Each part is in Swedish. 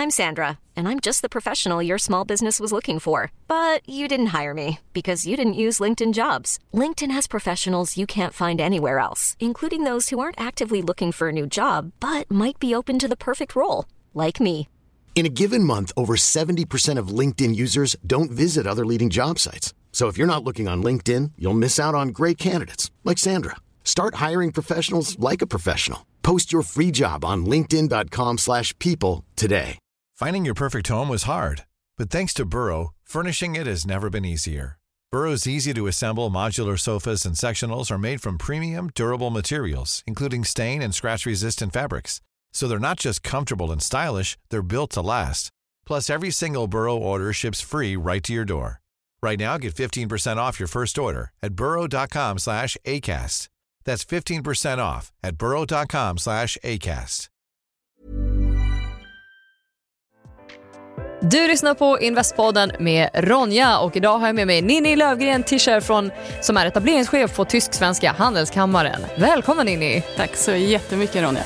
I'm Sandra, and I'm just the professional your small business was looking for. But you didn't hire me because you didn't use LinkedIn Jobs. LinkedIn has professionals you can't find anywhere else, including those who aren't actively looking for a new job, but might be open to the perfect role, like me. In a given month, over 70% of LinkedIn users don't visit other leading job sites. So if you're not looking on LinkedIn, you'll miss out on great candidates like Sandra. Start hiring professionals like a professional. Post your free job on linkedin.com/people today. Finding your perfect home was hard, but thanks to Burrow, furnishing it has never been easier. Burrow's easy-to-assemble modular sofas and sectionals are made from premium, durable materials, including stain and scratch-resistant fabrics. So they're not just comfortable and stylish, they're built to last. Plus, every single Burrow order ships free right to your door. Right now, get 15% off your first order at burrow.com/ACAST. That's 15% off at burrow.com/ACAST. Du lyssnar på Investpodden med Ronja och idag har jag med mig Ninni Lövgren Tischer som är etableringschef på Tysk-Svenska Handelskammaren. Välkommen Ninni! Tack så jättemycket Ronja.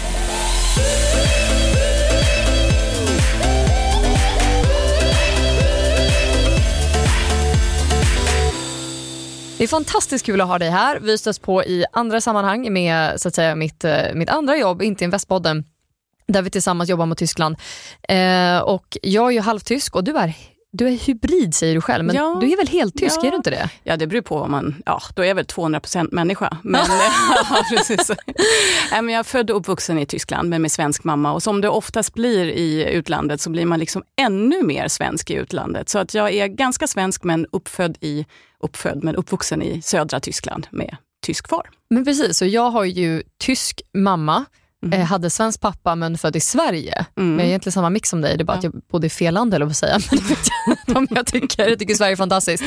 Det är fantastiskt kul att ha dig här. Vi stöts på i andra sammanhang med så att säga mitt andra jobb, inte Investpodden, där vi tillsammans jobbar mot Tyskland. Och jag är ju halvtysk och du är hybrid säger du själv, men ja, du är väl helt tysk, är du inte det? Ja, det beror på vad man, då är jag väl 200% människa. Men, ja, precis. Men jag är född och uppvuxen i Tyskland men med svensk mamma, och som det oftast blir i utlandet så blir man liksom ännu mer svensk i utlandet. Så att jag är ganska svensk men uppvuxen i södra Tyskland med tysk far. Men precis, så jag har ju tysk mamma, hade svensk pappa men född i Sverige. Men jag är egentligen samma mix som dig. Det är bara att jag bodde i fel land eller vad säga. Men det vet jag inte om jag tycker Sverige är fantastiskt.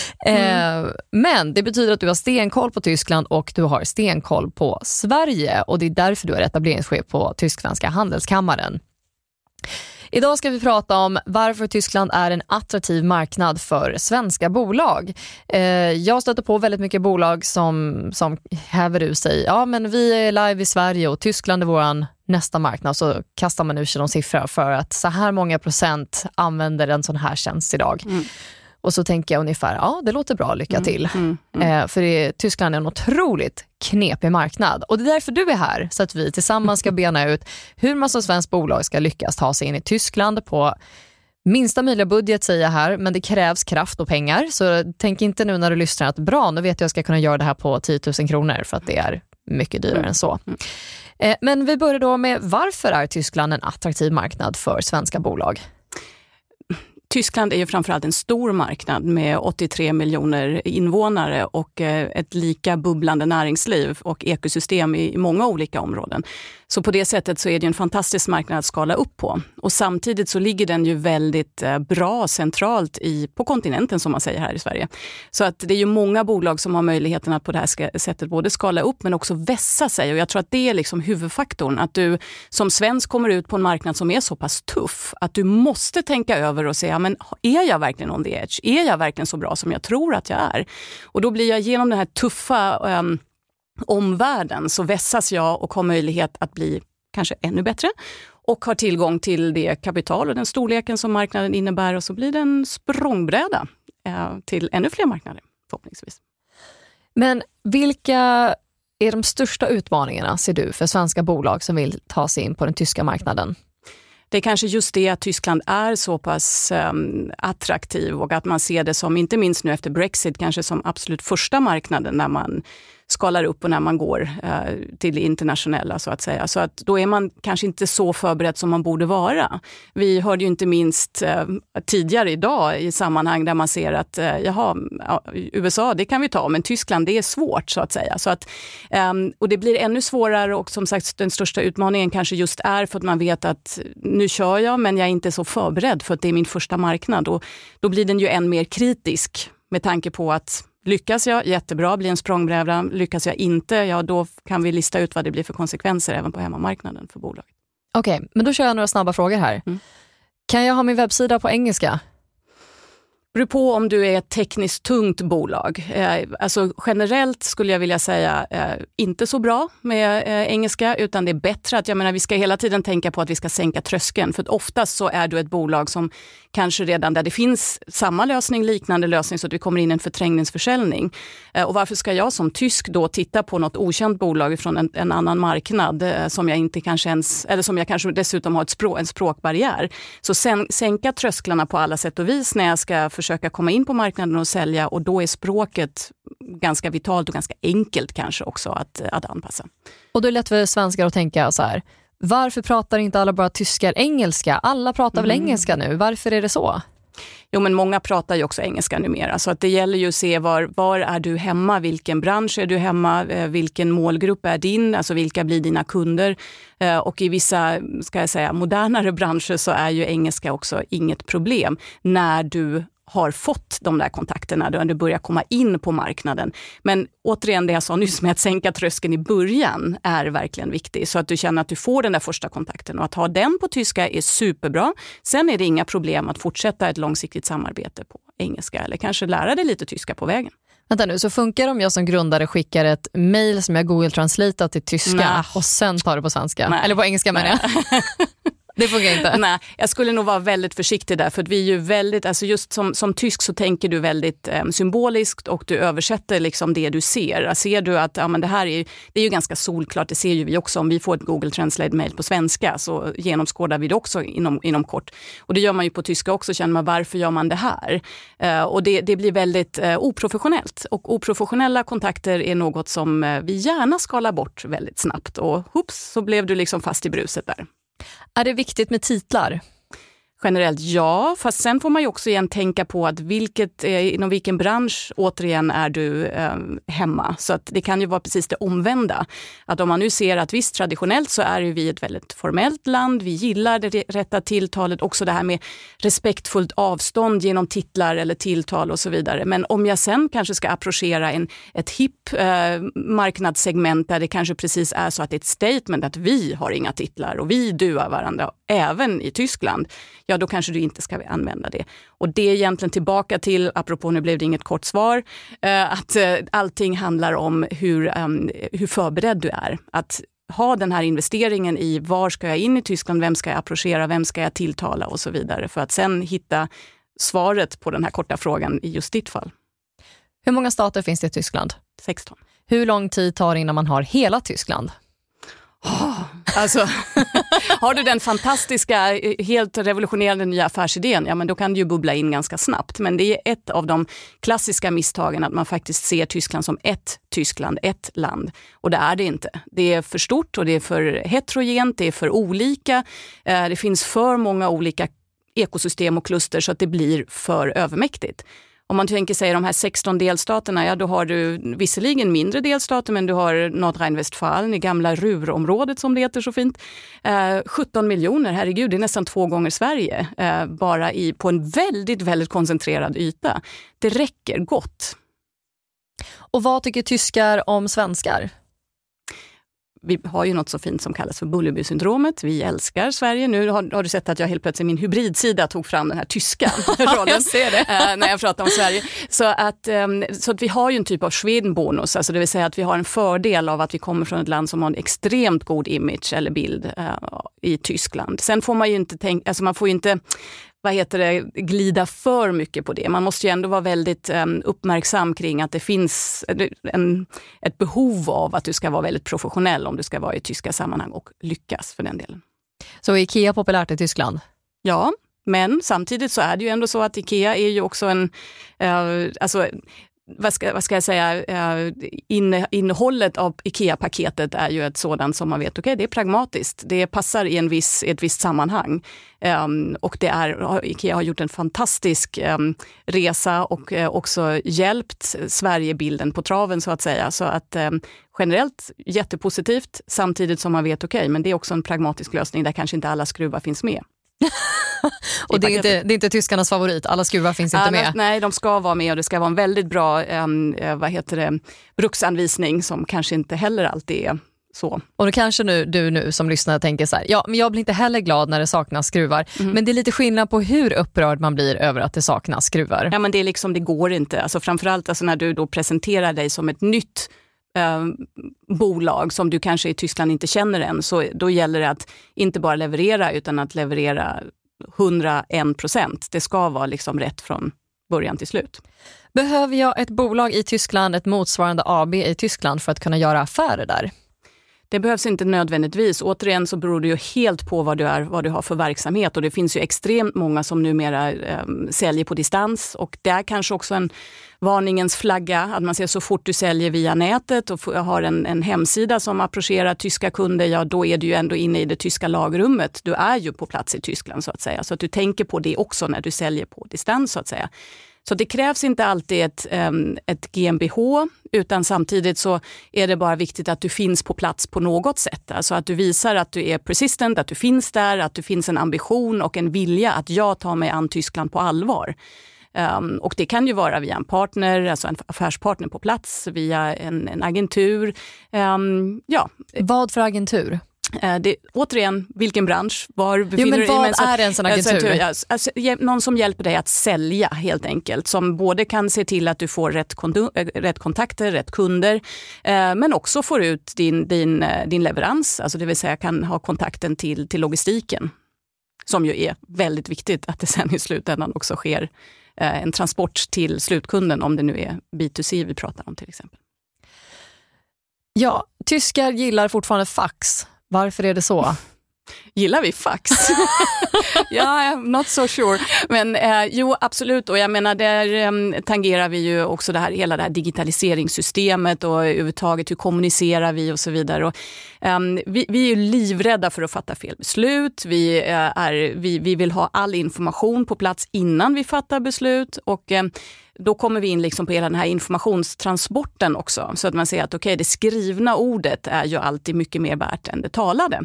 Men det betyder att du har stenkoll på Tyskland och du har stenkoll på Sverige. Och det är därför du är etableringschef på Tysk-Svenska Handelskammaren. Idag ska vi prata om varför Tyskland är en attraktiv marknad för svenska bolag. Jag stöter på väldigt mycket bolag som häver ur sig. Ja, men vi är live i Sverige och Tyskland är våran nästa marknad. Så kastar man ur sig någon siffra för att så här många procent använder en sån här tjänst idag. Och så tänker jag ungefär, ja det låter bra, lycka till. För Tyskland är en otroligt knepig marknad. Och det är därför du är här, så att vi tillsammans ska bena ut hur man som svensk bolag ska lyckas ta sig in i Tyskland på minsta möjliga budget, säger jag här. Men det krävs kraft och pengar. Så tänk inte nu när du lyssnar att bra, nu vet jag ska kunna göra det här på 10 000 kronor. För att det är mycket dyrare än så. Men vi börjar då med, varför är Tyskland en attraktiv marknad för svenska bolag? Tyskland är ju framförallt en stor marknad med 83 miljoner invånare och ett lika bubblande näringsliv och ekosystem i många olika områden. Så på det sättet så är det en fantastisk marknad att skala upp på. Och samtidigt så ligger den ju väldigt bra centralt på kontinenten, som man säger här i Sverige. Så att det är ju många bolag som har möjligheten att på det här sättet både skala upp men också vässa sig. Och jag tror att det är liksom huvudfaktorn. Att du som svensk kommer ut på en marknad som är så pass tuff att du måste tänka över och säga, men är jag verkligen on the edge? Är jag verkligen så bra som jag tror att jag är? Och då blir jag genom den här tuffa omvärlden så vässas jag och har möjlighet att bli kanske ännu bättre och har tillgång till det kapital och den storleken som marknaden innebär, och så blir det en språngbräda till ännu fler marknader förhoppningsvis. Men vilka är de största utmaningarna, ser du, för svenska bolag som vill ta sig in på den tyska marknaden? Det är kanske just det att Tyskland är så pass attraktiv och att man ser det som, inte minst nu efter Brexit, kanske som absolut första marknaden när man skalar upp och när man går till det internationella så att säga. Så att då är man kanske inte så förberedd som man borde vara. Vi hörde ju inte minst tidigare idag i sammanhang där man ser att USA det kan vi ta, men Tyskland det är svårt så att säga. Så att, och det blir ännu svårare, och som sagt den största utmaningen kanske just är för att man vet att nu kör jag men jag är inte så förberedd för att det är min första marknad, och då blir den ju än mer kritisk med tanke på att lyckas jag, jättebra, blir en språngbräda. Lyckas jag inte, ja då kan vi lista ut vad det blir för konsekvenser även på hemmamarknaden för bolaget. Okej, men då kör jag några snabba frågor här. Kan jag ha min webbsida på engelska? beror på om du är ett tekniskt tungt bolag. Alltså generellt skulle jag vilja säga inte så bra med engelska, utan det är bättre att, jag menar, vi ska hela tiden tänka på att vi ska sänka tröskeln. För att oftast så är du ett bolag som kanske redan där det finns samma lösning, liknande lösning, så att vi kommer in i en förträngningsförsäljning. Och varför ska jag som tysk då titta på något okänt bolag från en annan marknad som jag inte kanske ens, eller som jag kanske dessutom har en språkbarriär. Så sänka trösklarna på alla sätt och vis när jag ska försöka komma in på marknaden och sälja, och då är språket ganska vitalt och ganska enkelt kanske också att anpassa. Och då är det lätt för svenskar att tänka så här: varför pratar inte alla bara tyskar engelska? Alla pratar väl engelska nu? Varför är det så? Jo, men många pratar ju också engelska numera, så att det gäller ju att se var är du hemma, vilken bransch är du hemma, vilken målgrupp är din, alltså vilka blir dina kunder, och i vissa, ska jag säga, modernare branscher så är ju engelska också inget problem när du har fått de där kontakterna, då du börjar komma in på marknaden. Men återigen, det jag sa nyss med att sänka tröskeln i början är verkligen viktigt, så att du känner att du får den där första kontakten, och att ha den på tyska är superbra. Sen är det inga problem att fortsätta ett långsiktigt samarbete på engelska, eller kanske lära dig lite tyska på vägen. Vänta nu, så funkar det om jag som grundare skickar ett mejl som jag Google Translatear till tyska och sen tar det på svenska? Nej. Eller på engelska menar jag. Det funkar inte. Nej, jag skulle nog vara väldigt försiktig där, för att vi är ju väldigt, alltså just som tysk så tänker du väldigt symboliskt, och du översätter liksom det du ser. Ser du att men det här det är ju ganska solklart, det ser ju vi också, om vi får ett Google Translate-mail på svenska så genomskådar vi det också inom kort. Och det gör man ju på tyska också, känner man varför gör man det här? Och det blir väldigt oprofessionellt, och oprofessionella kontakter är något som vi gärna skalar bort väldigt snabbt, och hoops, så blev du liksom fast i bruset där. Är det viktigt med titlar? Generellt ja, fast sen får man ju också igen tänka på att inom vilken bransch återigen är du hemma. Så att det kan ju vara precis det omvända. Att om man nu ser att visst, traditionellt så är ju vi ett väldigt formellt land, vi gillar det rätta tilltalet, också det här med respektfullt avstånd genom titlar eller tilltal och så vidare. Men om jag sen kanske ska approchera ett hipp marknadssegment där det kanske precis är så att det är ett statement att vi har inga titlar och vi duar varandra även i Tyskland, ja då kanske du inte ska använda det. Och det är egentligen tillbaka till, apropå nu blev det inget kort svar, att allting handlar om hur förberedd du är. Att ha den här investeringen i var ska jag in i Tyskland, vem ska jag approchera, vem ska jag tilltala och så vidare, för att sen hitta svaret på den här korta frågan i just ditt fall. Hur många stater finns det i Tyskland? 16. Hur lång tid tar det innan man har hela Tyskland? Alltså, har du den fantastiska, helt revolutionerande nya affärsidén, ja men då kan du ju bubbla in ganska snabbt. Men det är ett av de klassiska misstagen att man faktiskt ser Tyskland som ett Tyskland, ett land. Och det är det inte. Det är för stort och det är för heterogent, det är för olika. Det finns för många olika ekosystem och kluster så att det blir för övermäktigt. Om man tänker sig de här 16 delstaterna, ja då har du visserligen mindre delstater, men du har Nordrhein-Westfalen i gamla Ruhrområdet som det heter så fint. 17 miljoner, herregud, det är nästan 2 gånger Sverige, bara på en väldigt, väldigt koncentrerad yta. Det räcker gott. Och vad tycker tyskar om svenskar? Vi har ju något så fint som kallas för Bullerby-syndromet. Vi älskar Sverige. Nu har du sett att jag helt plötsligt min hybridsida tog fram den här tyska rollen. Jag ser det. När jag pratar om Sverige. Så att vi har ju en typ av Schweden-bonus. Alltså det vill säga att vi har en fördel av att vi kommer från ett land som har en extremt god image eller bild i Tyskland. Sen får man ju inte man får ju inte glida för mycket på det. Man måste ju ändå vara väldigt uppmärksam kring att det finns ett behov av att du ska vara väldigt professionell om du ska vara i tyska sammanhang och lyckas för den delen. Så är IKEA populärt i Tyskland? Ja, men samtidigt så är det ju ändå så att IKEA är ju också vad ska jag säga, innehållet av IKEA-paketet är ju ett sådant som man vet, okej, det är pragmatiskt. Det passar i ett visst sammanhang. Och IKEA har gjort en fantastisk resa och också hjälpt Sverigebilden på traven så att säga. Så att generellt jättepositivt samtidigt som man vet, okej, men det är också en pragmatisk lösning där kanske inte alla skruvar finns med. Och det är inte tyskarnas favorit, alla skruvar finns inte med. Nej, de ska vara med och det ska vara en väldigt bra bruksanvisning som kanske inte heller alltid är Så. Och då kanske du nu som lyssnar tänker så här, ja men jag blir inte heller glad när det saknas skruvar. Men det är lite skillnad på hur upprörd man blir över att det saknas skruvar. Ja men det är liksom, det går inte. Alltså framförallt alltså när du då presenterar dig som ett nytt bolag som du kanske i Tyskland inte känner än, så då gäller det att inte bara leverera utan att leverera 101%. Det ska vara liksom rätt från början till slut. Behöver jag ett bolag i Tyskland, ett motsvarande AB i Tyskland för att kunna göra affärer där? Det behövs inte nödvändigtvis. Återigen så beror det ju helt på vad du har för verksamhet. Och det finns ju extremt många som numera säljer på distans. Och det är kanske också en varningens flagga. Att man ser så fort du säljer via nätet och har en hemsida som approcherar tyska kunder. Ja, då är du ju ändå inne i det tyska lagrummet. Du är ju på plats i Tyskland så att säga. Så att du tänker på det också när du säljer på distans så att säga. Så det krävs inte alltid ett GmbH, utan samtidigt så är det bara viktigt att du finns på plats på något sätt. Alltså att du visar att du är persistent, att du finns där, att det finns en ambition och en vilja att jag tar mig an Tyskland på allvar. Och det kan ju vara via en partner, alltså en affärspartner på plats, via en agentur. Ja. Vad för agentur? Återigen, vilken bransch, var befinner du dig? Men vad är en sån agentur? Någon som hjälper dig att sälja helt enkelt. Som både kan se till att du får rätt kontakter, rätt kunder. Men också får ut din leverans. Alltså det vill säga kan ha kontakten till logistiken. Som ju är väldigt viktigt att det sen i slutändan också sker en transport till slutkunden. Om det nu är B2C vi pratar om till exempel. Ja, tyskar gillar fortfarande fax. Varför är det så? Gillar vi fax? Ja, I'm not so sure. Men jo, absolut. Och jag menar, där tangerar vi ju också hela det här digitaliseringssystemet och överhuvudtaget hur kommunicerar vi och så vidare. Och, vi är ju livrädda för att fatta fel beslut. Vi vill ha all information på plats innan vi fattar beslut och då kommer vi in liksom på hela den här informationstransporten också. Så att man ser att det skrivna ordet är ju alltid mycket mer värt än det talade.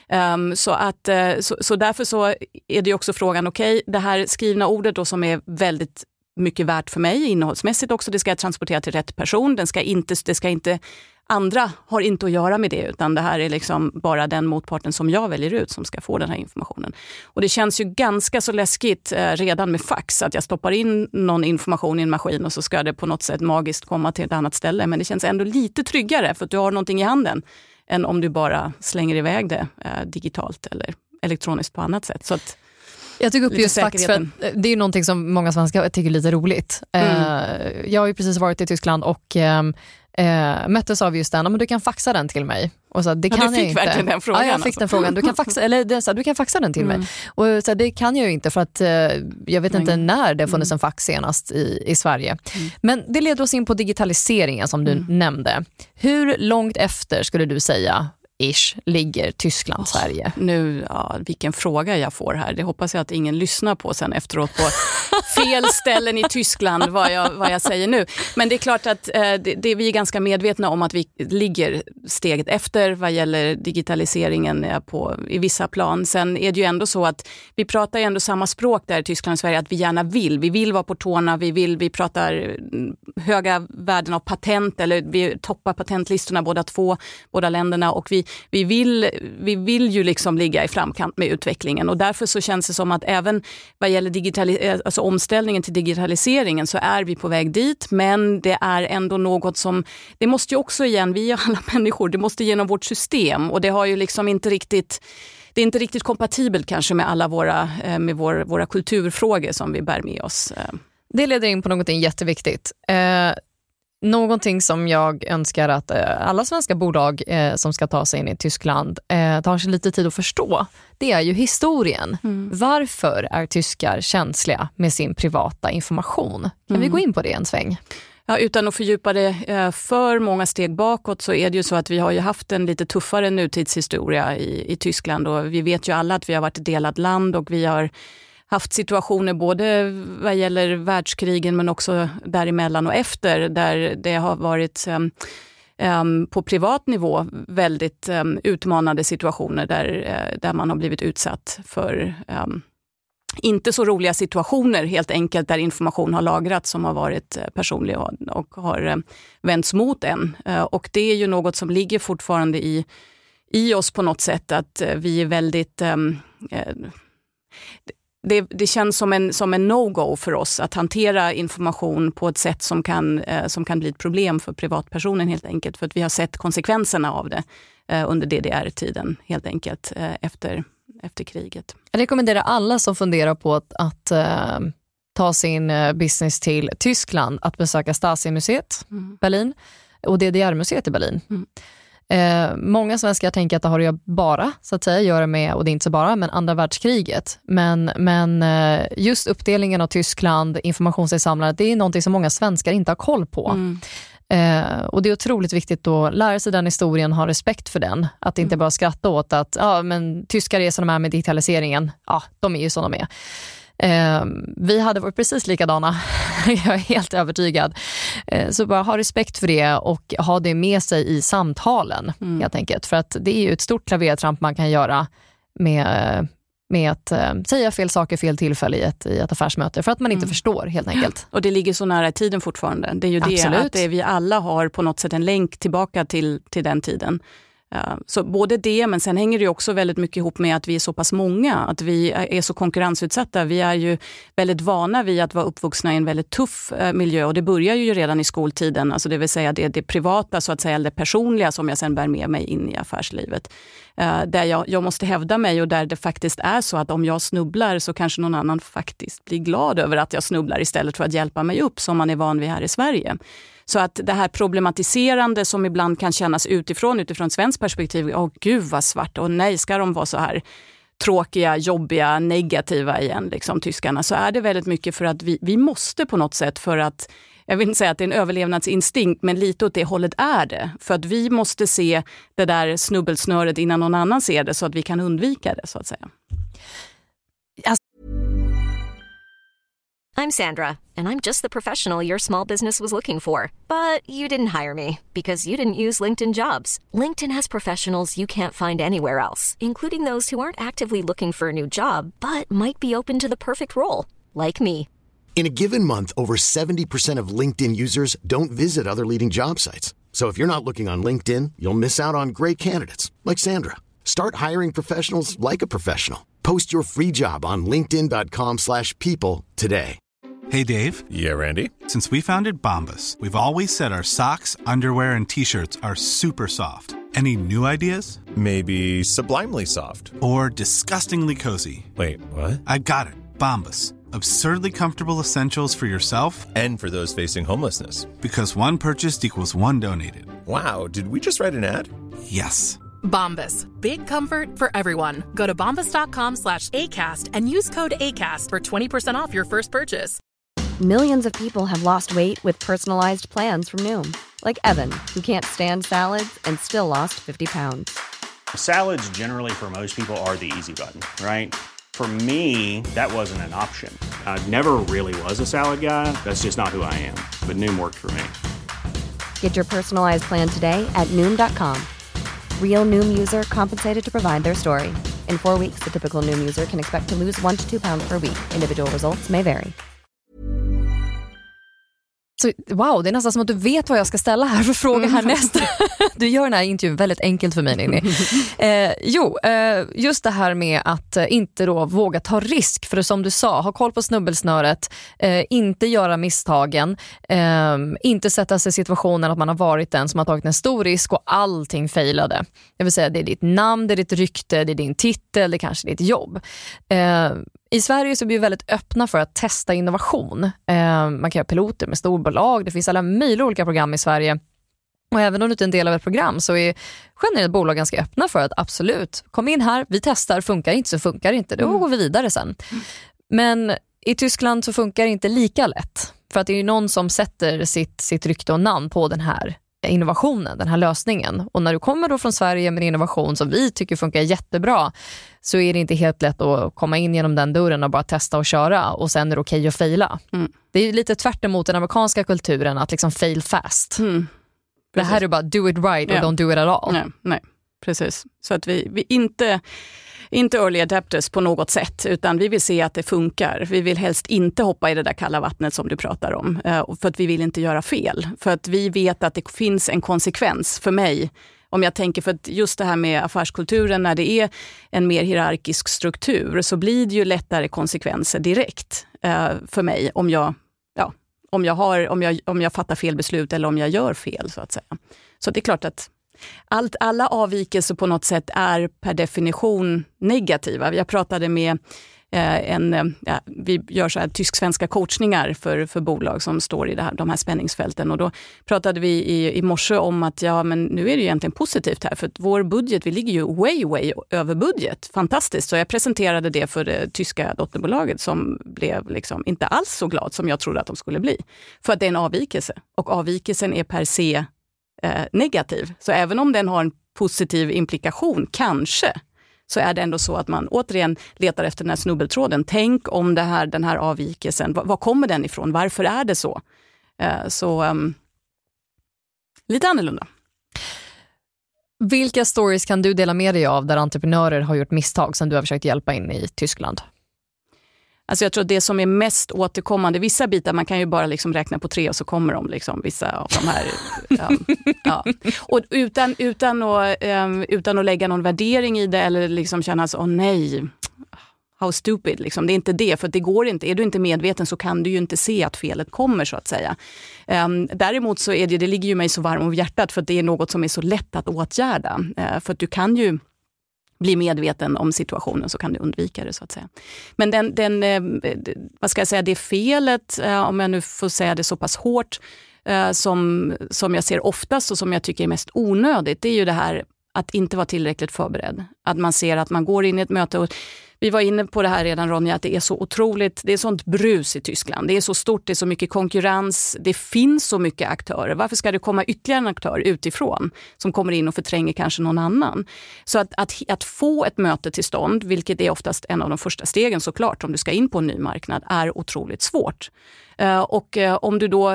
Så därför så är det också frågan, det här skrivna ordet då som är väldigt mycket värt för mig innehållsmässigt också, det ska transportera till rätt person. Det ska inte andra har inte att göra med det, utan det här är liksom bara den motparten som jag väljer ut som ska få den här informationen. Och det känns ju ganska så läskigt redan med fax att jag stoppar in någon information i en maskin och så ska det på något sätt magiskt komma till ett annat ställe. Men det känns ändå lite tryggare för att du har någonting i handen än om du bara slänger iväg det digitalt eller elektroniskt på annat sätt. Så att jag tycker upp just fax för att det är ju någonting som många svenskar tycker är lite roligt. Jag har ju precis varit i Tyskland och möttes av just den, men du kan faxa den till mig. Och så, det kan jag inte. Verkligen den frågan. Ja, jag fick den frågan. Du kan faxa, du kan faxa den till mig. Och så, det kan jag ju inte för att jag vet inte när det funnits en fax senast i Sverige. Men det leder oss in på digitaliseringen som du nämnde. Hur långt efter skulle du säga ligger Tyskland, Sverige? Nu, vilken fråga jag får här. Det hoppas jag att ingen lyssnar på sen efteråt på fel ställen i Tyskland vad jag säger nu. Men det är klart att vi är ganska medvetna om att vi ligger steget efter vad gäller digitaliseringen i vissa plan. Sen är det ju ändå så att vi pratar ju ändå samma språk där i Tyskland och Sverige, att vi gärna vill. Vi vill vara på tårna, vi pratar höga värden av patent, eller vi toppar patentlistorna båda länderna, och vi vill ju liksom ligga i framkant med utvecklingen, och därför så känns det som att även vad gäller alltså omställningen till digitaliseringen så är vi på väg dit, men det är ändå något som, det måste ju också igen, vi är alla människor, det måste genom vårt system, och det har ju liksom inte riktigt kompatibelt kanske med alla våra kulturfrågor som vi bär med oss. Det leder in på någonting jätteviktigt. Någonting som jag önskar att alla svenska bolag som ska ta sig in i Tyskland tar sig lite tid att förstå, det är ju historien. Varför är tyskar känsliga med sin privata information? Kan vi gå in på det en sväng? Ja, utan att fördjupa det för många steg bakåt, så är det ju så att vi har ju haft en lite tuffare nutidshistoria i Tyskland, och vi vet ju alla att vi har varit ett delat land, och vi har haft situationer både vad gäller världskrigen men också däremellan och efter, där det har varit på privat nivå väldigt utmanande situationer där man har blivit utsatt för inte så roliga situationer helt enkelt där information har lagrats som har varit personlig och har vänts mot en. Och det är ju något som ligger fortfarande i oss på något sätt, att vi är väldigt... Det känns som en no-go för oss att hantera information på ett sätt som kan bli ett problem för privatpersonen helt enkelt. För att vi har sett konsekvenserna av det under DDR-tiden helt enkelt efter kriget. Jag rekommenderar alla som funderar på att ta sin business till Tyskland att besöka Stasi-museet Berlin och DDR-museet i Berlin. Många svenskar tänker att det har att göra med, och det är inte så bara, men andra världskriget. Men just uppdelningen av Tyskland, informationsinsamlandet, det är någonting som många svenskar inte har koll på. Och det är otroligt viktigt att lära sig den historien, ha respekt för den. Att inte bara skratta åt att men tyskar är som de är med digitaliseringen. Ja, de är ju som de är. Vi hade varit precis likadana. Jag är helt övertygad. Så bara ha respekt för det och ha det med sig i samtalen helt enkelt. För att det är ju ett stort klavertramp man kan göra med att säga fel saker fel tillfälle i ett affärsmöte för att man inte förstår helt enkelt. Och det ligger så nära i tiden fortfarande. Det är ju Absolut. det att vi alla har på något sätt en länk tillbaka till den tiden. Så både det, men sen hänger det ju också väldigt mycket ihop med att vi är så pass många, att vi är så konkurrensutsatta. Vi är ju väldigt vana vid att vara uppvuxna i en väldigt tuff miljö, och det börjar ju redan i skoltiden, alltså det vill säga det privata så att säga, eller det personliga som jag sen bär med mig in i affärslivet. Där jag måste hävda mig, och där det faktiskt är så att om jag snubblar så kanske någon annan faktiskt blir glad över att jag snubblar istället för att hjälpa mig upp, som man är van vid här i Sverige. Så att det här problematiserande som ibland kan kännas utifrån svensk perspektiv, gud vad svart, och nej, ska de vara så här tråkiga, jobbiga, negativa igen, liksom tyskarna, så är det väldigt mycket för att vi måste på något sätt, för att, jag vill inte säga att det är en överlevnadsinstinkt, men lite åt det hållet är det. För att vi måste se det där snubbelsnöret innan någon annan ser det, så att vi kan undvika det, så att säga. I'm Sandra, and I'm just the professional your small business was looking for. But you didn't hire me because you didn't use LinkedIn Jobs. LinkedIn has professionals you can't find anywhere else, including those who aren't actively looking for a new job, but might be open to the perfect role, like me. In a given month, over 70% of LinkedIn users don't visit other leading job sites. So if you're not looking on LinkedIn, you'll miss out on great candidates like Sandra. Start hiring professionals like a professional. Post your free job on linkedin.com/people today. Hey, Dave. Yeah, Randy. Since we founded Bombas, we've always said our socks, underwear, and T-shirts are super soft. Any new ideas? Maybe sublimely soft. Or disgustingly cozy. Wait, what? I got it. Bombas. Absurdly comfortable essentials for yourself And for those facing homelessness. Because one purchased equals one donated. Wow, did we just write an ad? Yes. Bombas. Big comfort for everyone. Go to bombas.com/ACAST and use code ACAST for 20% off your first purchase. Millions of people have lost weight with personalized plans from Noom. Like Evan, who can't stand salads and still lost 50 pounds. Salads generally for most people are the easy button, right? For me, that wasn't an option. I never really was a salad guy. That's just not who I am. But Noom worked for me. Get your personalized plan today at Noom.com. Real Noom user compensated to provide their story. In 4 weeks, the typical Noom user can expect to lose 1 to 2 pounds per week. Individual results may vary. Så, wow, det är nästan som att du vet vad jag ska ställa här för fråga härnäst. Du gör den här intervjun väldigt enkelt för mig, Ninni. Just det här med att inte då våga ta risk. För som du sa, ha koll på snubbelsnöret, inte göra misstagen, inte sätta sig i situationen att man har varit den som har tagit en stor risk och allting failade. Det vill säga, det är ditt namn, det är ditt rykte, det är din titel, det är kanske ditt jobb. I Sverige så blir vi väldigt öppna för att testa innovation. Man kan göra piloter med storbolag. Det finns alla möjliga olika program i Sverige. Och även om det inte är en del av ett program så är generellt bolag ganska öppna för att absolut, kom in här, vi testar, funkar inte så funkar inte. Då går vi vidare sen. Men i Tyskland så funkar det inte lika lätt. För att det är ju någon som sätter sitt rykte och namn på den här innovationen, den här lösningen. Och när du kommer då från Sverige med en innovation som vi tycker funkar jättebra, så är det inte helt lätt att komma in genom den dörren och bara testa och köra och sen är det okej att faila. Det är lite tvärt emot den amerikanska kulturen att liksom fail fast. Det här är bara do it right och don't do it at all. Nej, precis. Så att vi inte... inte early adapters på något sätt, utan vi vill se att det funkar. Vi vill helst inte hoppa i det där kalla vattnet som du pratar om, för att vi vill inte göra fel. För att vi vet att det finns en konsekvens för mig. Om jag tänker, för att just det här med affärskulturen, när det är en mer hierarkisk struktur, så blir det ju lättare konsekvenser direkt för mig om jag fattar fel beslut eller om jag gör fel, så att säga. Så det är klart att alla avvikelser på något sätt är per definition negativa. Jag pratade med vi gör så här tysk-svenska coachningar för bolag som står i de här spänningsfälten, och då pratade vi i morse om att men nu är det ju egentligen positivt här, för att vår budget, vi ligger ju way över budget. Fantastiskt. Så jag presenterade det för det tyska dotterbolaget som blev liksom inte alls så glad som jag trodde att de skulle bli. För att det är en avvikelse, och avvikelsen är per se negativ. Så även om den har en positiv implikation, kanske, så är det ändå så att man återigen letar efter den här snubbeltråden. Tänk om den här avvikelsen, var kommer den ifrån? Varför är det så? Lite annorlunda. Vilka stories kan du dela med dig av där entreprenörer har gjort misstag som du har försökt hjälpa in i Tyskland? Alltså jag tror det som är mest återkommande, vissa bitar man kan ju bara liksom räkna på 3 och så kommer de liksom, vissa av de här. Ja. Och utan att lägga någon värdering i det eller liksom känna så, nej, how stupid, liksom. Det är inte det, för det går inte. Är du inte medveten så kan du ju inte se att felet kommer, så att säga. Däremot så är det ligger ju mig så varmt om hjärtat, för det är något som är så lätt att åtgärda. För att du kan ju bli medveten om situationen, så kan du undvika det, så att säga. Men vad ska jag säga, det felet, om jag nu får säga det så pass hårt, som jag ser oftast och som jag tycker är mest onödigt, det är ju det här att inte vara tillräckligt förberedd. Att man ser att man går in i ett möte, och vi var inne på det här redan, Ronja, att det är så otroligt, det är sånt brus i Tyskland. Det är så stort, det är så mycket konkurrens, det finns så mycket aktörer. Varför ska det komma ytterligare en aktör utifrån som kommer in och förtränger kanske någon annan? Så att få ett möte till stånd, vilket är oftast en av de första stegen såklart om du ska in på en ny marknad, är otroligt svårt. Och om du då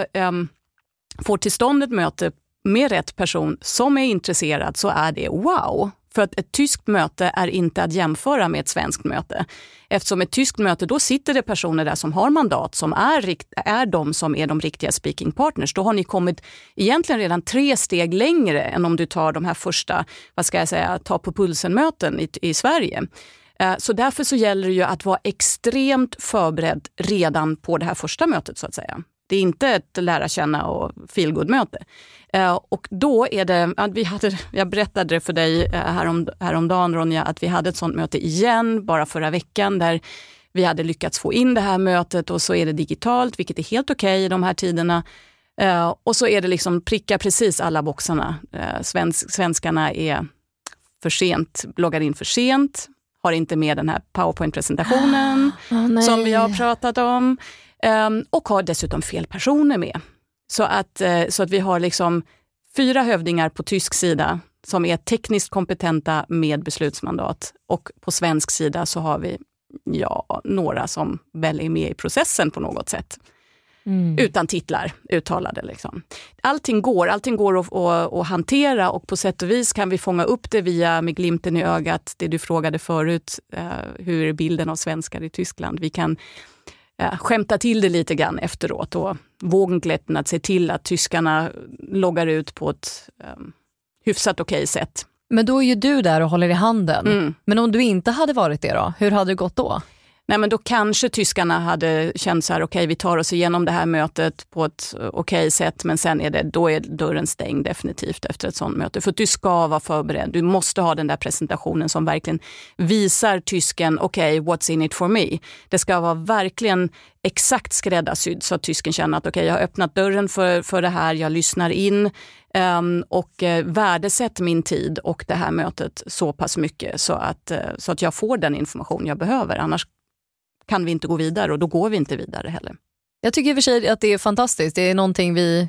får till stånd ett möte med rätt person som är intresserad, så är det wow. För att ett tyskt möte är inte att jämföra med ett svenskt möte. Eftersom ett tyskt möte, då sitter det personer där som har mandat, som är de som är de riktiga speaking partners. Då har ni kommit egentligen redan 3 steg längre än om du tar de här första, ta på pulsen-möten i Sverige. Så därför så gäller det ju att vara extremt förberedd redan på det här första mötet, så att säga. Det är inte ett lära känna och feel-good-möte. Och då är det, jag berättade det för dig häromdagen, Ronja, att vi hade ett sånt möte igen bara förra veckan, där vi hade lyckats få in det här mötet, och så är det digitalt, vilket är helt okej i de här tiderna. Och så är det liksom pricka precis alla boxarna. Svenskarna är för sent, loggar in för sent, har inte med den här PowerPoint-presentationen som vi har pratat om. Och har dessutom fel personer med. Så att vi har liksom 4 hövdingar på tysk sida som är tekniskt kompetenta med beslutsmandat. Och på svensk sida så har vi några som väl är med i processen på något sätt. Utan titlar uttalade liksom. Allting går att hantera, och på sätt och vis kan vi fånga upp det via med glimten i ögat, det du frågade förut, hur är bilden av svenskar i Tyskland. Vi kan skämta till det lite grann efteråt, och vågenglätten att se till att tyskarna loggar ut på ett hyfsat okej sätt. Men då är ju du där och håller i handen. Men om du inte hade varit det då, hur hade det gått då? Nej, men då kanske tyskarna hade känt så här, okej, vi tar oss igenom det här mötet på ett okej sätt, men sen då är dörren stängd definitivt efter ett sånt möte. För att du ska vara förberedd. Du måste ha den där presentationen som verkligen visar tysken, okej, what's in it for me? Det ska vara verkligen exakt skräddarsydd, så att tysken känner att okej, jag har öppnat dörren för det här, jag lyssnar in och värdesätter min tid och det här mötet så pass mycket så att jag får den information jag behöver. Annars kan vi inte gå vidare, och då går vi inte vidare heller. Jag tycker i och för sig att det är fantastiskt. Det är någonting vi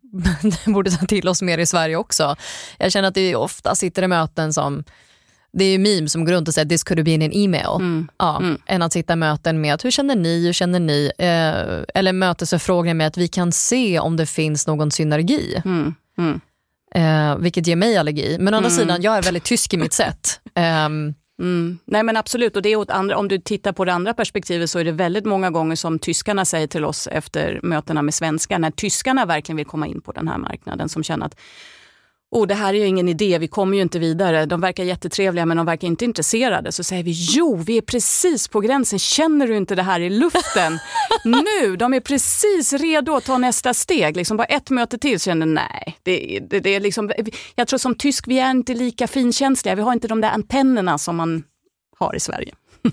borde ta till oss mer i Sverige också. Jag känner att det ofta sitter i möten som, det är ju meme som går runt och säger this could be in an email. Än att sitta i möten med att hur känner ni? Eller mötesförfrågningar med att vi kan se om det finns någon synergi. Vilket ger mig allergi. Men å andra sidan, jag är väldigt tysk i mitt sätt. Nej men absolut, och det är åt andra, om du tittar på det andra perspektivet så är det väldigt många gånger som tyskarna säger till oss efter mötena med svenskar, när tyskarna verkligen vill komma in på den här marknaden, som känner att det här är ju ingen idé, vi kommer ju inte vidare, de verkar jättetrevliga men de verkar inte intresserade, så säger vi vi är precis på gränsen, känner du inte det här i luften? Nu, de är precis redo att ta nästa steg, liksom bara ett möte till, så känner nej, det är liksom, jag tror som tysk, vi är inte lika finkänsliga, vi har inte de där antennerna som man har i Sverige.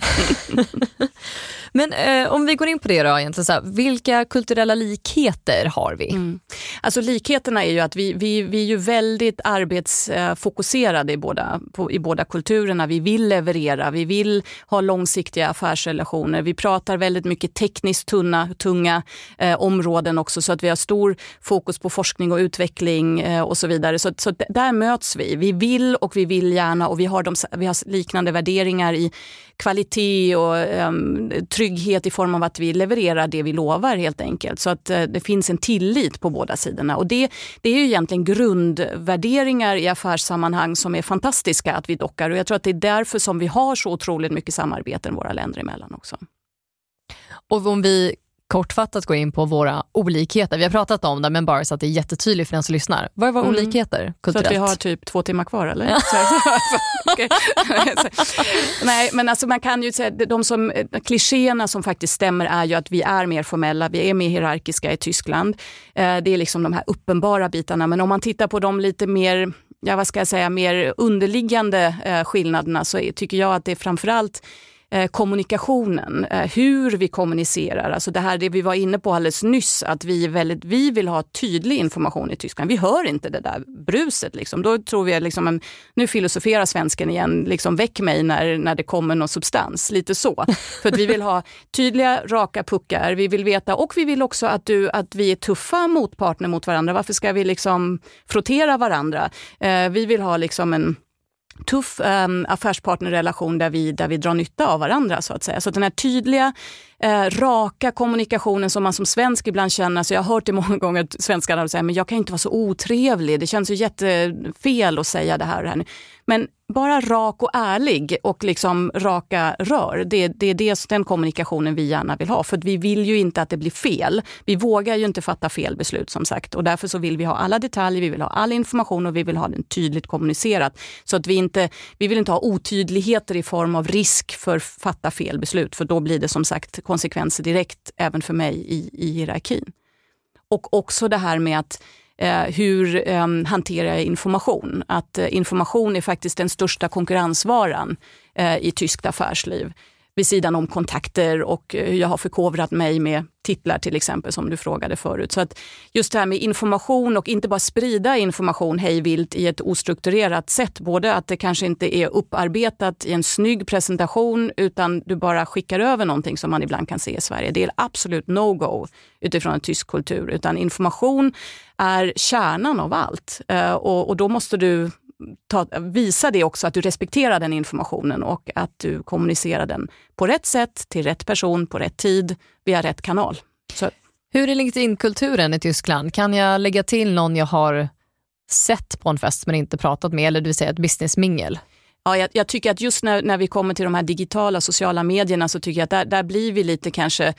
Men om vi går in på det då egentligen, så här, vilka kulturella likheter har vi? Alltså likheterna är ju att vi är ju väldigt arbetsfokuserade i båda kulturerna. Vi vill leverera, vi vill ha långsiktiga affärsrelationer. Vi pratar väldigt mycket tekniskt tunga områden också, så att vi har stor fokus på forskning och utveckling och så vidare. Så där möts vi. Vi vill och vi vill gärna, och vi har liknande värderingar i kvalitet och trygghet i form av att vi levererar det vi lovar helt enkelt. Så att det finns en tillit på båda sidorna. Och det är ju egentligen grundvärderingar i affärssammanhang som är fantastiska att vi dockar. Och jag tror att det är därför som vi har så otroligt mycket samarbeten våra länder emellan också. Och om vi kortfattat går in på våra olikheter. Vi har pratat om det, men bara så att det är jättetydligt för den som lyssnar. Vad är våra olikheter kulturellt? Så att vi har typ 2 timmar kvar, eller? Ja. Okay. Nej, men alltså man kan ju säga, klichéerna som faktiskt stämmer är ju att vi är mer formella, vi är mer hierarkiska i Tyskland. Det är liksom de här uppenbara bitarna, men om man tittar på de lite mer, mer underliggande skillnaderna, så tycker jag att det är framförallt kommunikationen, hur vi kommunicerar, alltså det vi var inne på alldeles nyss, att vi vill ha tydlig information i Tyskland. Vi hör inte det där bruset liksom. Då tror vi liksom, nu filosoferar svensken igen, liksom väck mig när det kommer någon substans, lite så. För att vi vill ha tydliga, raka puckar, vi vill veta, och vi vill också att vi är tuffa motpartner mot varandra. Varför ska vi liksom frottera varandra? Vi vill ha liksom en tuff affärspartnerrelation där vi drar nytta av varandra, så att säga. Så den här tydliga, raka kommunikationen som man som svensk ibland känner, så jag har hört det många gånger att svenskarna säger, men jag kan inte vara så otrevlig, det känns ju jättefel att säga det här och det här nu. Men bara rak och ärlig och liksom raka rör, det är den kommunikationen vi gärna vill ha. För att vi vill ju inte att det blir fel. Vi vågar ju inte fatta fel beslut, som sagt. Och därför så vill vi ha alla detaljer, vi vill ha all information och vi vill ha den tydligt kommunicerat. Så att vi vill inte ha otydligheter i form av risk för fatta fel beslut. För då blir det som sagt konsekvenser direkt även för mig i hierarkin. Och också det här med att hur hanterar jag information? Att information är faktiskt den största konkurrensvaran i tyskt affärsliv. Vid sidan om kontakter och jag har förkovrat mig med titlar till exempel, som du frågade förut. Så att just det här med information, och inte bara sprida information hejvilt i ett ostrukturerat sätt. Både att det kanske inte är upparbetat i en snygg presentation, utan du bara skickar över någonting som man ibland kan se i Sverige. Det är absolut no-go utifrån en tysk kultur. Utan information är kärnan av allt. Och då måste du visa det också, att du respekterar den informationen och att du kommunicerar den på rätt sätt, till rätt person, på rätt tid, via rätt kanal. Så. Hur är LinkedIn-kulturen i Tyskland? Kan jag lägga till någon jag har sett på en fest men inte pratat med, eller du säger ett businessmingel? Ja, jag tycker att just när vi kommer till de här digitala sociala medierna, så tycker jag att där blir vi lite kanske...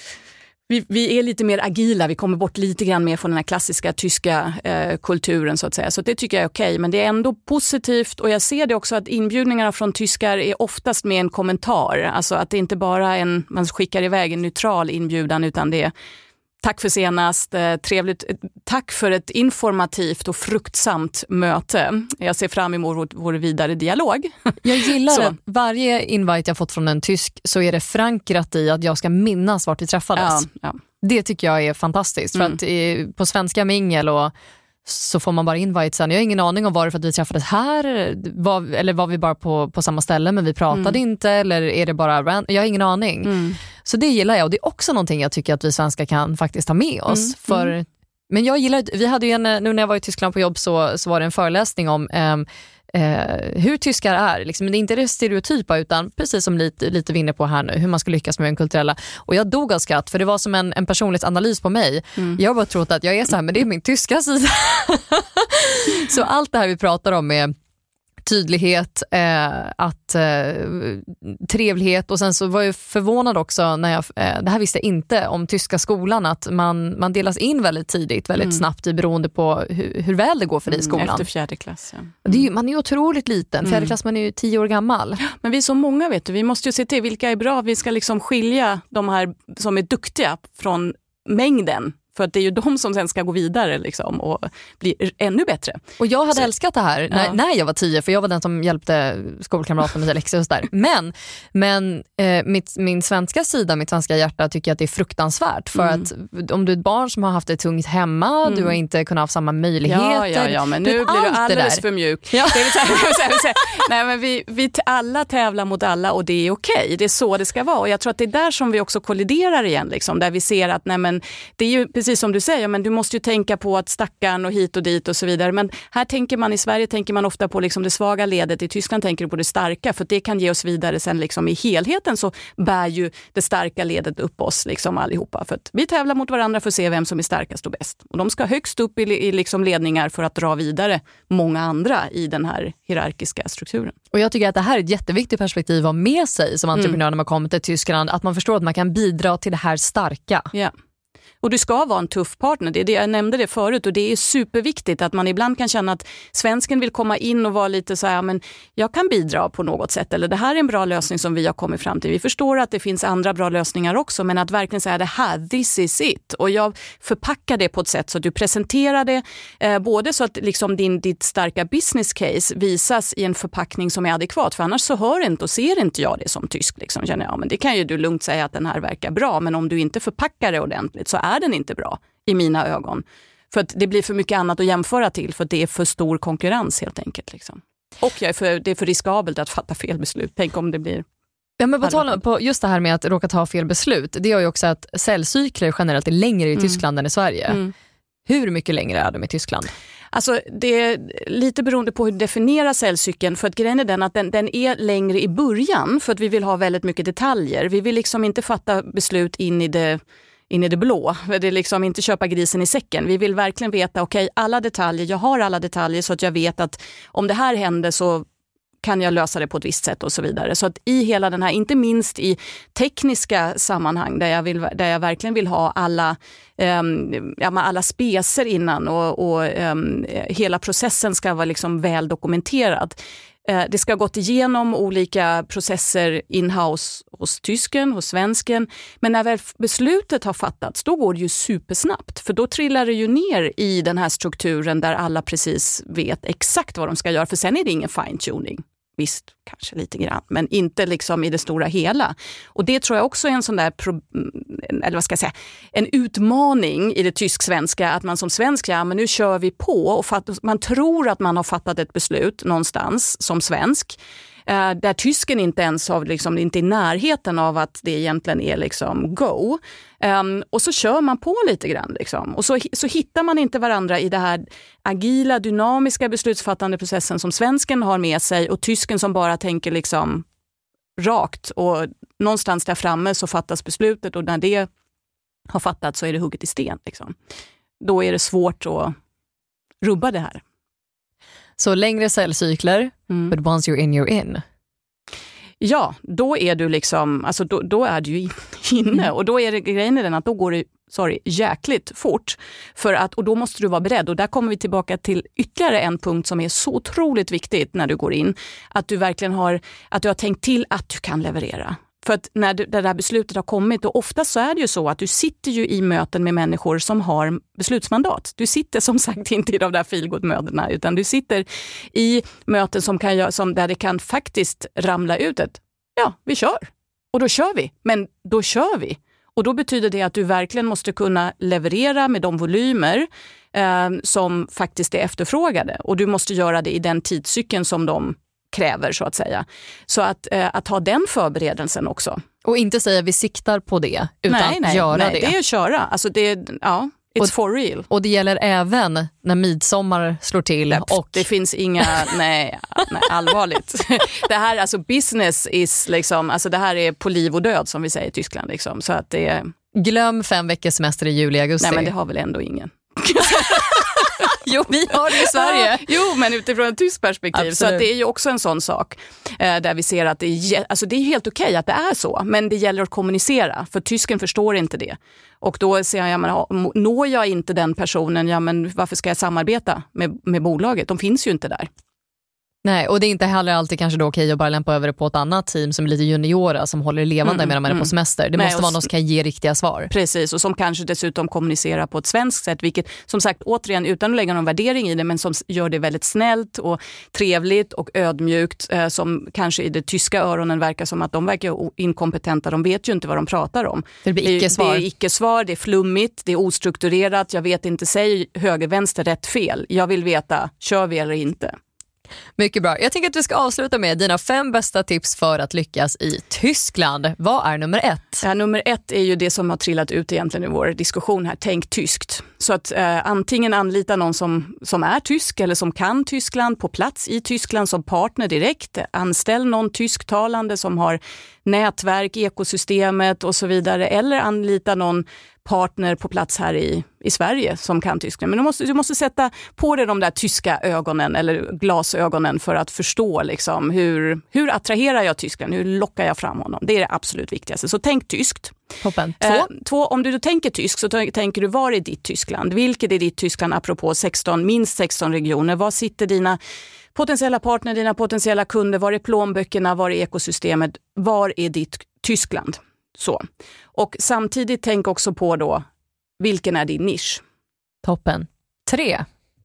Vi är lite mer agila, vi kommer bort lite grann mer från den här klassiska tyska kulturen, så att säga. Så det tycker jag är okej, men det är ändå positivt, och jag ser det också att inbjudningarna från tyskar är oftast med en kommentar. Alltså att det inte bara man skickar iväg en neutral inbjudan, utan det är tack för senast, trevligt, tack för ett informativt och fruktsamt möte. Jag ser fram emot vår vidare dialog. Jag gillar det. Varje invite jag fått från en tysk så är det förankrat i att jag ska minnas vart vi träffades. Ja. Det tycker jag är fantastiskt. För att på svenska mingel så får man bara invite sen. Jag har ingen aning om varför att vi träffades här, eller var vi bara på samma ställe men vi pratade inte, eller är det bara jag har ingen aning. Så det gillar jag, och det är också någonting jag tycker att vi svenskar kan faktiskt ha med oss. Men jag gillar, vi hade ju nu när jag var i Tyskland på jobb så var det en föreläsning om hur tyskar är, liksom, men det är inte det stereotypa, utan precis som lite vinner på här nu, hur man ska lyckas med den kulturella. Och jag dog av skratt, för det var som en personlighetsanalys på mig. Jag bara trott att jag är så här, men det är min tyska sida. Så allt det här vi pratar om med tydlighet, trevlighet, och sen så var jag förvånad också när jag, det här visste jag inte om tyska skolan, att man delas in väldigt tidigt, väldigt snabbt beroende på hur väl det går för dig i skolan. Efter 4:e klass, ja. Man är ju otroligt liten, 4:e klass, man är ju 10 år gammal. Men vi är så många, vet du, vi måste ju se till vilka är bra, vi ska liksom skilja de här som är duktiga från mängden. För att det är ju de som sen ska gå vidare liksom, och bli ännu bättre. Och jag hade älskat det här när jag var 10, för jag var den som hjälpte skolkamraterna med läxor och sådär. Men min svenska sida, mitt svenska hjärta, tycker att det är fruktansvärt. För att om du är ett barn som har haft det tungt hemma, du har inte kunnat ha samma möjligheter. Ja, men nu blir du alldeles för mjuk. Ja. Nej, men vi alla tävlar mot alla, och det är okej. Det är så det ska vara. Och jag tror att det är där som vi också kolliderar igen. Liksom, där vi ser att det är ju precis som du säger, men du måste ju tänka på att stackarn och hit och dit och så vidare. Men här tänker man, i Sverige tänker man ofta på liksom det svaga ledet. I Tyskland tänker du på det starka, för det kan ge oss vidare sen liksom i helheten, så bär ju det starka ledet upp oss liksom allihopa. För att vi tävlar mot varandra för att se vem som är starkast och bäst. Och de ska högst upp i liksom ledningar för att dra vidare många andra i den här hierarkiska strukturen. Och jag tycker att det här är ett jätteviktigt perspektiv att ha med sig som entreprenör när man kommer till Tyskland. Att man förstår att man kan bidra till det här starka. Ja. Och du ska vara en tuff partner, det är det, jag nämnde det förut, och det är superviktigt att man ibland kan känna att svensken vill komma in och vara lite så här, men jag kan bidra på något sätt, eller det här är en bra lösning som vi har kommit fram till. Vi förstår att det finns andra bra lösningar också, men att verkligen säga det här, this is it. Och jag förpackar det på ett sätt så att du presenterar det både så att liksom ditt starka business case visas i en förpackning som är adekvat, för annars så hör inte och ser inte jag det som tysk liksom, känner jag, men det kan ju du lugnt säga att den här verkar bra, men om du inte förpackar det ordentligt så är den inte bra i mina ögon. För att det blir för mycket annat att jämföra till, för att det är för stor konkurrens helt enkelt. Liksom. Och det är för riskabelt att fatta fel beslut. Tänk om det blir... Ja, men på just det här med att råka ta fel beslut, det gör ju också att cellcykler generellt är längre i Tyskland än i Sverige. Hur mycket längre är de i Tyskland? Alltså det är lite beroende på hur du definierar cellcykeln, för att grejen är den att den är längre i början för att vi vill ha väldigt mycket detaljer. Vi vill liksom inte fatta beslut in i det blå. Det är liksom inte köpa grisen i säcken. Vi vill verkligen veta, okej, alla detaljer, jag har alla detaljer så att jag vet att om det här händer så kan jag lösa det på ett visst sätt och så vidare. Så att i hela den här, inte minst i tekniska sammanhang där jag verkligen vill ha alla specer innan och hela processen ska vara liksom väl dokumenterad. Det ska ha gått igenom olika processer in-house hos tysken, hos svensken. Men när väl beslutet har fattats, då går det ju supersnabbt. För då trillar det ju ner i den här strukturen där alla precis vet exakt vad de ska göra. För sen är det ingen fine-tuning. Visst, kanske lite grann, men inte liksom i det stora hela. Och det tror jag också är en sån där, en utmaning i det tysk-svenska, att man som svensk, men nu kör vi på, och man tror att man har fattat ett beslut någonstans som svensk, där tysken inte ens har liksom, inte i närheten av att det egentligen är liksom go. Och så kör man på lite grann liksom. Och så hittar man inte varandra i det här agila, dynamiska beslutsfattande processen som svensken har med sig, och tysken som bara tänker liksom rakt, och någonstans där framme så fattas beslutet, och när det har fattats så är det hugget i sten liksom. Då är det svårt att rubba det här. Så längre cellcykler, but once you're in. Ja, då är du liksom, alltså då är du ju inne, och då är det grejen i den att då går det jäkligt fort, och då måste du vara beredd, och där kommer vi tillbaka till ytterligare en punkt som är så otroligt viktigt när du går in, att du verkligen har tänkt till att du kan leverera. För att när det där beslutet har kommit, och ofta så är det ju så att du sitter ju i möten med människor som har beslutsmandat. Du sitter som sagt inte i de där feelgood-mötena, utan du sitter i möten där det kan faktiskt ramla ut vi kör. Och då kör vi. Men då kör vi. Och då betyder det att du verkligen måste kunna leverera med de volymer som faktiskt är efterfrågade. Och du måste göra det i den tidscykeln som de kräver, så att säga. Så att ha den förberedelsen också. Och inte säga vi siktar på det, utan göra det. Nej, det är att köra. Alltså it's for real. Och det gäller även när midsommar slår till. Och det finns inga, nej, allvarligt. Det här, alltså business is liksom, alltså det här är på liv och död som vi säger i Tyskland liksom. Så att det är... Glöm 5 veckors semester i juli, augusti. Nej, men det har väl ändå ingen. Jo, vi har det i Sverige. Jo, men utifrån ett tyskt perspektiv. Absolut. Så att det är ju också en sån sak där vi ser att det är helt okej att det är så. Men det gäller att kommunicera, för tysken förstår inte det. Och då säger jag, når jag inte den personen, men varför ska jag samarbeta med bolaget? De finns ju inte där. Nej, och det är inte heller alltid kanske då okej att bara lämpa över det på ett annat team som är lite juniora, som håller levande medan man är på semester. Det måste vara någon som kan ge riktiga svar. Precis, och som kanske dessutom kommunicerar på ett svenskt sätt, vilket som sagt återigen utan att lägga någon värdering i det, men som gör det väldigt snällt och trevligt och ödmjukt, som kanske i det tyska öronen verkar som att de verkar inkompetenta, de vet ju inte vad de pratar om. Det blir icke-svar. Det är icke-svar, det är flummigt, det är ostrukturerat, jag vet inte, säg höger, vänster, rätt, fel. Jag vill veta, kör vi eller inte? Mycket bra. Jag tänker att vi ska avsluta med dina 5 bästa tips för att lyckas i Tyskland. Vad är nummer 1? Ja, nummer 1 är ju det som har trillat ut egentligen i vår diskussion här. Tänk tyskt. Så att antingen anlita någon som är tysk eller som kan Tyskland på plats i Tyskland som partner direkt. Anställ någon tysktalande som har nätverk, ekosystemet och så vidare. Eller anlita någon partner på plats här i Sverige som kan Tyskland. Men du måste sätta på dig de där tyska ögonen eller glasögonen för att förstå liksom, hur attraherar jag Tyskland? Hur lockar jag fram honom? Det är det absolut viktigaste. Så tänk tyskt. Toppen. 2, om du tänker tysk så tänker du, var är ditt Tyskland? Vilket är ditt Tyskland apropå minst 16 regioner? Var sitter dina potentiella partner, dina potentiella kunder? Var är plånböckerna? Var är ekosystemet? Var är ditt Tyskland? Så. Och samtidigt tänk också på då, vilken är din nisch? Toppen. 3.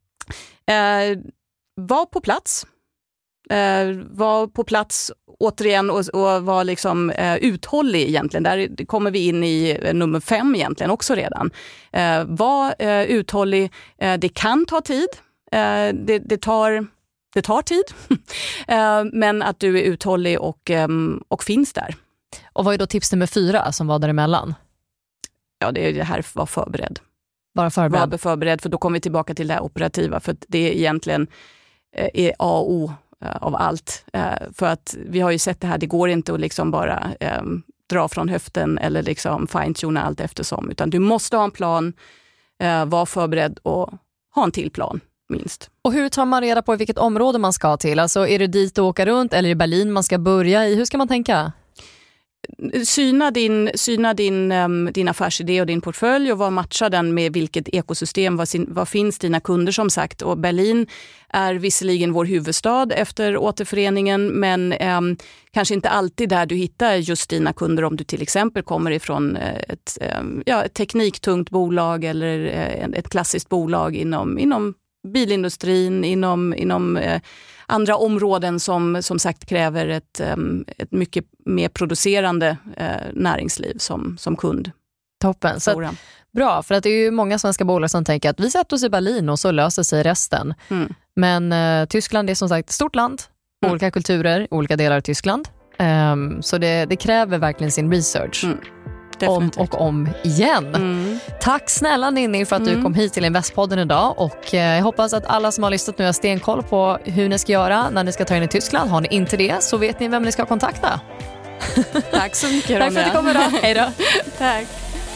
Var på plats. Var på plats återigen och var liksom uthållig egentligen. Där kommer vi in i nummer 5 egentligen också redan. Var uthållig. Det kan ta tid. Det tar tid. Men att du är uthållig och finns där. Och vad är då tips nummer 4 som var däremellan? Ja, det är det här, var förberedd. Bara förberedd. Var förberedd, för då kommer vi tillbaka till det här operativa. För att det egentligen är A och O av allt. För att vi har ju sett det här, det går inte att liksom bara dra från höften eller liksom fine-tuna allt eftersom. Utan du måste ha en plan, vara förberedd och ha en till plan. Minst. Och hur tar man reda på vilket område man ska till? Alltså är det dit att åka runt eller är det Berlin man ska börja i? Hur ska man tänka? Syna din affärsidé och din portfölj och matcha den med vilket ekosystem, vad finns dina kunder som sagt. Och Berlin är visserligen vår huvudstad efter återföreningen, men kanske inte alltid där du hittar just dina kunder om du till exempel kommer ifrån ett tekniktungt bolag eller ett klassiskt bolag inom bilindustrin, inom andra områden som sagt kräver ett mycket mer producerande näringsliv som kund. Toppen. Så bra, för att det är ju många svenska bolag som tänker att vi sätter oss i Berlin och så löser sig resten. Men Tyskland är som sagt ett stort land, olika kulturer, olika delar av Tyskland. Så det kräver verkligen sin research. Om och om igen. Tack snälla Ninni för att du kom hit till Investpodden idag, och jag hoppas att alla som har lyssnat nu har stenkoll på hur ni ska göra när ni ska ta in i Tyskland. Har ni inte det så vet ni vem ni ska kontakta. Tack så mycket. Tack för att du kom idag. Hej då. Tack.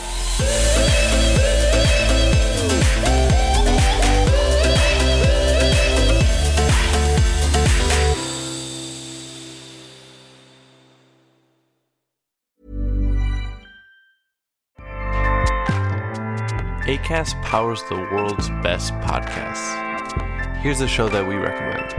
Acast powers the world's best podcasts. Here's a show that we recommend.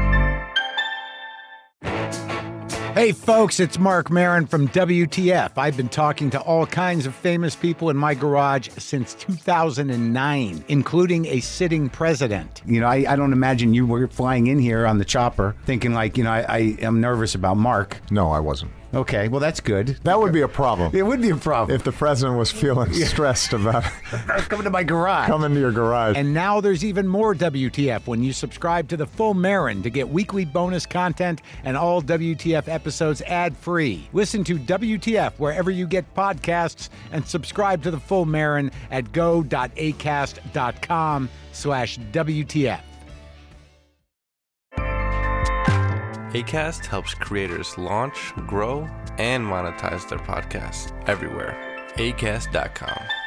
Hey folks, it's Mark Maron from WTF. I've been talking to all kinds of famous people in my garage since 2009, including a sitting president. You know, I don't imagine you were flying in here on the chopper thinking like, I am nervous about Mark. No, I wasn't. Okay, well, that's good. That would be a problem. It would be a problem. If the president was feeling stressed about coming to my garage. Coming to your garage. And now there's even more WTF when you subscribe to the Full Marin to get weekly bonus content and all WTF episodes ad-free. Listen to WTF wherever you get podcasts and subscribe to the Full Marin at go.acast.com/WTF. Acast helps creators launch, grow, and monetize their podcasts everywhere. Acast.com.